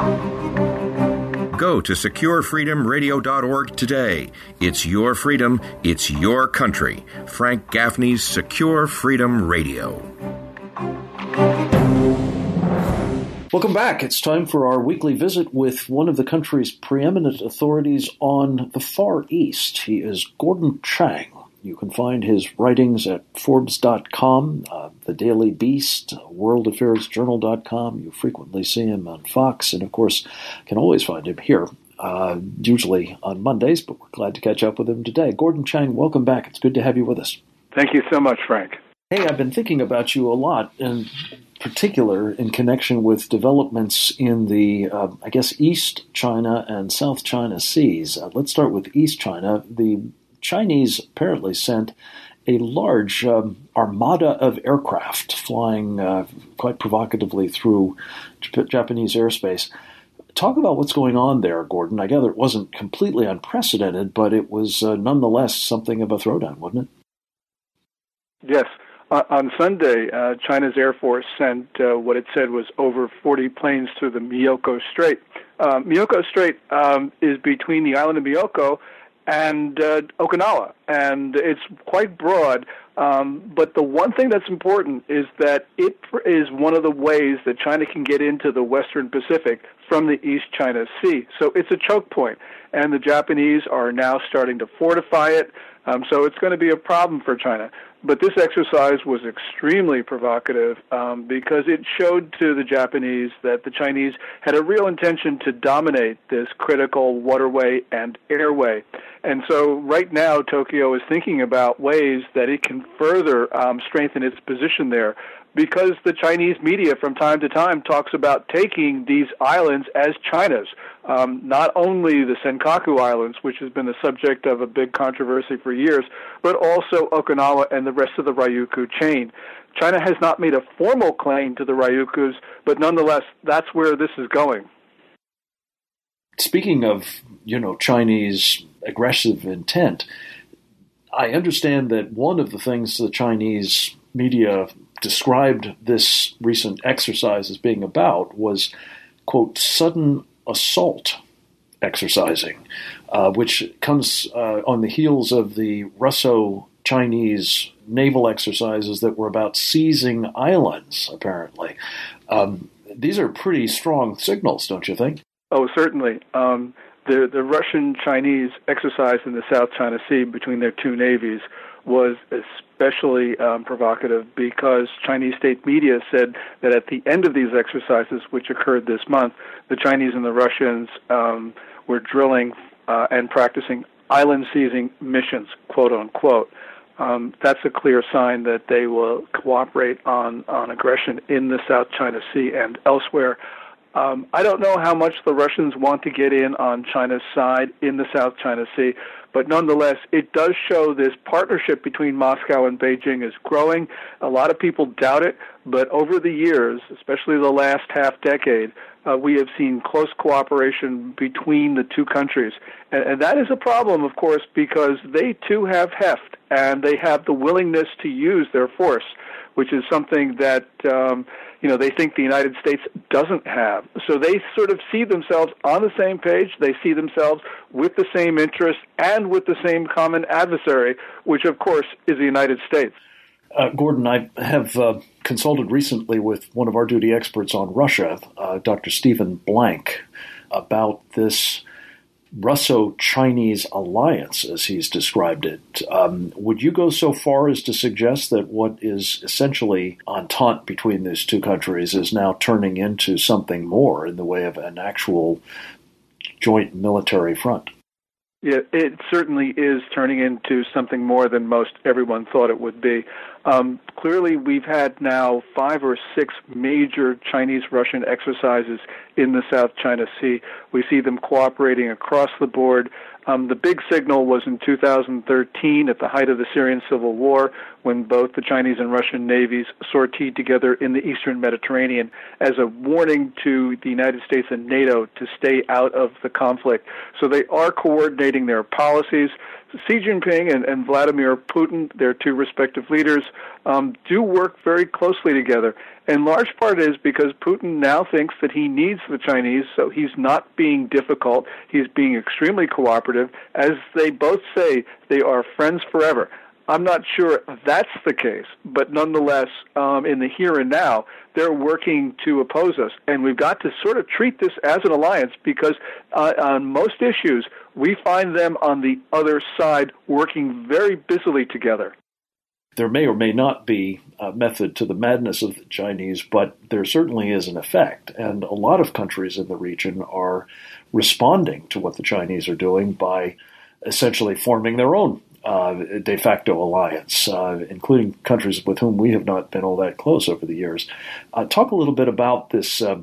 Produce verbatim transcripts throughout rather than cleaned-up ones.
Go to secure freedom radio dot org today. It's your freedom. It's your country. Frank Gaffney's Secure Freedom Radio. Welcome back. It's time for our weekly visit with one of the country's preeminent authorities on the Far East. He is Gordon Chang. You can find his writings at Forbes dot com, uh, The Daily Beast, World Affairs Journal dot com. You frequently see him on Fox, and of course, can always find him here, uh, usually on Mondays, but we're glad to catch up with him today. Gordon Chang, welcome back. It's good to have you with us. Thank you so much, Frank. Hey, I've been thinking about you a lot, in particular in connection with developments in the, uh, I guess, East China and South China Seas. Uh, let's start with East China. The Chinese apparently sent a large um, armada of aircraft flying uh, quite provocatively through J- Japanese airspace. Talk about what's going on there, Gordon. I gather it wasn't completely unprecedented, but it was uh, nonetheless something of a throwdown, wasn't it? Yes. Uh, on Sunday, uh, China's Air Force sent uh, what it said was over forty planes through the Miyako Strait. Uh, Miyako Strait um, is between the island of Miyako and uh, Okinawa, and it's quite broad. Um, but the one thing that's important is that it is one of the ways that China can get into the Western Pacific from the East China Sea. So it's a choke point, and the Japanese are now starting to fortify it. Um, so it's going to be a problem for China. But this exercise was extremely provocative um, because it showed to the Japanese that the Chinese had a real intention to dominate this critical waterway and airway. And so right now, Tokyo is thinking about ways that it can further um, strengthen its position there, because the Chinese media from time to time talks about taking these islands as China's. Um, not only the Senkaku Islands, which has been the subject of a big controversy for years, but also Okinawa and the rest of the Ryukyu chain. China has not made a formal claim to the Ryukyus, but nonetheless, that's where this is going. Speaking of, you know, Chinese aggressive intent, I understand that one of the things the Chinese media described this recent exercise as being about was, quote, sudden assault exercising, uh, which comes uh, on the heels of the Russo-Chinese naval exercises that were about seizing islands, apparently. Um, these are pretty strong signals, don't you think? Oh, certainly. Um, the, the Russian-Chinese exercise in the South China Sea between their two navies was especially um, provocative because Chinese state media said that at the end of these exercises, which occurred this month, the Chinese and the Russians um, were drilling uh, and practicing island-seizing missions, quote-unquote. Um, that's a clear sign that they will cooperate on, on aggression in the South China Sea and elsewhere. Um, I don't know how much the Russians want to get in on China's side in the South China Sea, but nonetheless, it does show this partnership between Moscow and Beijing is growing. A lot of people doubt it, but over the years, especially the last half decade, uh, we have seen close cooperation between the two countries. And, and that is a problem, of course, because they too have heft, and they have the willingness to use their force, which is something that um, you know, they think the United States doesn't have. So they sort of see themselves on the same page. They see themselves with the same interests and with the same common adversary, which, of course, is the United States. Uh, Gordon, I have uh, consulted recently with one of our duty experts on Russia, uh, Doctor Stephen Blank, about this Russo-Chinese alliance, as he's described it. Um, would you go so far as to suggest that what is essentially entente between these two countries is now turning into something more in the way of an actual joint military front? Yeah, it certainly is turning into something more than most everyone thought it would be. Um, clearly, we've had now five or six major Chinese-Russian exercises in the South China Sea. We see them cooperating across the board. Um, the big signal was in two thousand thirteen at the height of the Syrian civil war, when both the Chinese and Russian navies sortied together in the eastern Mediterranean as a warning to the United States and NATO to stay out of the conflict. So they are coordinating their policies. Xi Jinping and, and Vladimir Putin, their two respective leaders, um, do work very closely together. In large part is because Putin now thinks that he needs the Chinese, so he's not being difficult. He's being extremely cooperative. As they both say, they are friends forever. I'm not sure that's the case, but nonetheless, um, in the here and now, they're working to oppose us. And we've got to sort of treat this as an alliance because uh, on most issues, we find them on the other side working very busily together. There may or may not be a method to the madness of the Chinese, but there certainly is an effect. And a lot of countries in the region are responding to what the Chinese are doing by essentially forming their own uh, de facto alliance, uh, including countries with whom we have not been all that close over the years. Uh, talk a little bit about this uh,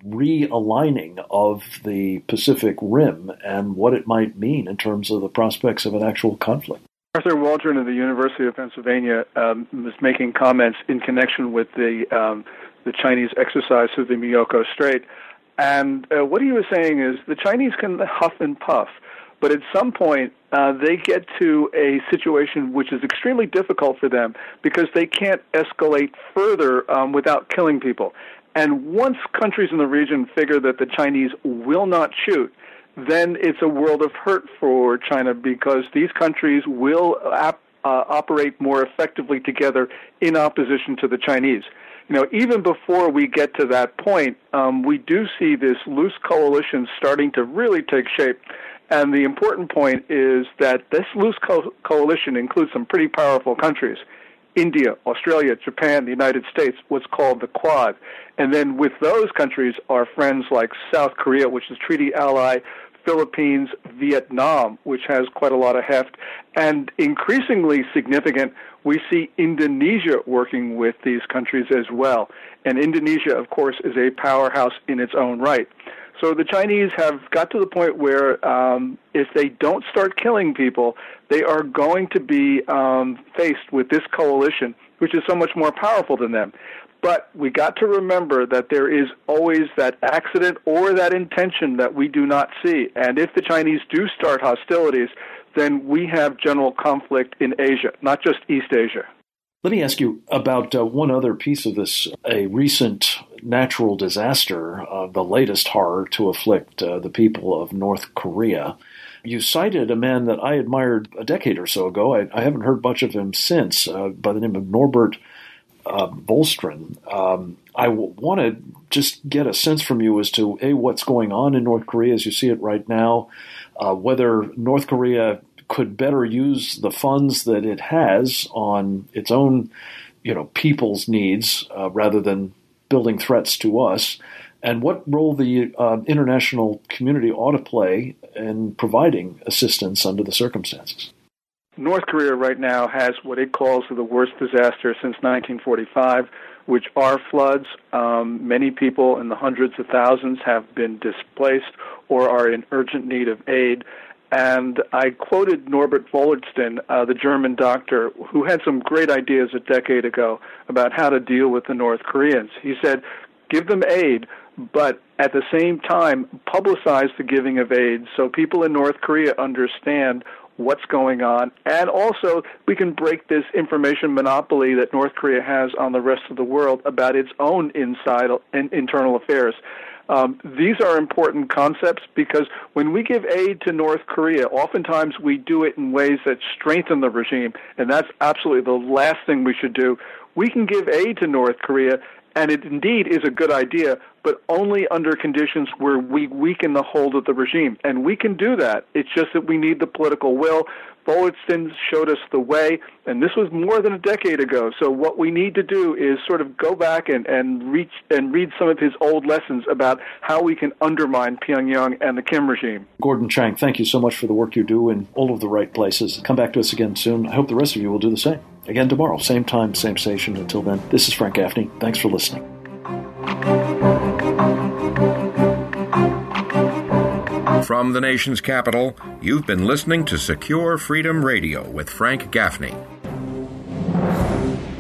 realigning of the Pacific Rim and what it might mean in terms of the prospects of an actual conflict. Arthur Waldron of the University of Pennsylvania um, was making comments in connection with the um, the Chinese exercise through the Miyako Strait. And uh, what he was saying is the Chinese can huff and puff, but at some point uh, they get to a situation which is extremely difficult for them because they can't escalate further um, without killing people. And once countries in the region figure that the Chinese will not shoot, then it's a world of hurt for China because these countries will ap- uh, operate more effectively together in opposition to the Chinese. You know, even before we get to that point, um, we do see this loose coalition starting to really take shape. And the important point is that this loose co- coalition includes some pretty powerful countries. India, Australia, Japan, the United States, what's called the Quad. And then with those countries are friends like South Korea, which is treaty ally, Philippines, Vietnam, which has quite a lot of heft, and increasingly significant, we see Indonesia working with these countries as well. And Indonesia, of course, is a powerhouse in its own right. So the Chinese have got to the point where um, if they don't start killing people, they are going to be um, faced with this coalition, which is so much more powerful than them. But we got to remember that there is always that accident or that intention that we do not see. And if the Chinese do start hostilities, then we have general conflict in Asia, not just East Asia. Let me ask you about uh, one other piece of this, a recent natural disaster, uh, the latest horror to afflict uh, the people of North Korea. You cited a man that I admired a decade or so ago. I, I haven't heard much of him since, uh, by the name of Norbert uh, Volstrin. Um, I w- want to just get a sense from you as to, A, what's going on in North Korea as you see it right now, uh, whether North Korea could better use the funds that it has on its own, you know, people's needs uh, rather than building threats to us, and what role the uh, international community ought to play in providing assistance under the circumstances. North Korea right now has what it calls the worst disaster since nineteen forty-five, which are floods. Um, many people in the hundreds of thousands have been displaced or are in urgent need of aid. And I quoted Norbert Wollerstein, uh, the German doctor, who had some great ideas a decade ago about how to deal with the North Koreans. He said, give them aid, but at the same time, publicize the giving of aid so people in North Korea understand what's going on. And also, we can break this information monopoly that North Korea has on the rest of the world about its own inside and internal affairs. Um, these are important concepts because when we give aid to North Korea, oftentimes we do it in ways that strengthen the regime, and that's absolutely the last thing we should do. We can give aid to North Korea, and it indeed is a good idea, but only under conditions where we weaken the hold of the regime. And we can do that. It's just that we need the political will. Wollerstein showed us the way, and this was more than a decade ago. So what we need to do is sort of go back and, and reach and read some of his old lessons about how we can undermine Pyongyang and the Kim regime. Gordon Chang, thank you so much for the work you do in all of the right places. Come back to us again soon. I hope the rest of you will do the same. Again tomorrow, same time, same station. Until then, this is Frank Gaffney. Thanks for listening. From the nation's capital, you've been listening to Secure Freedom Radio with Frank Gaffney.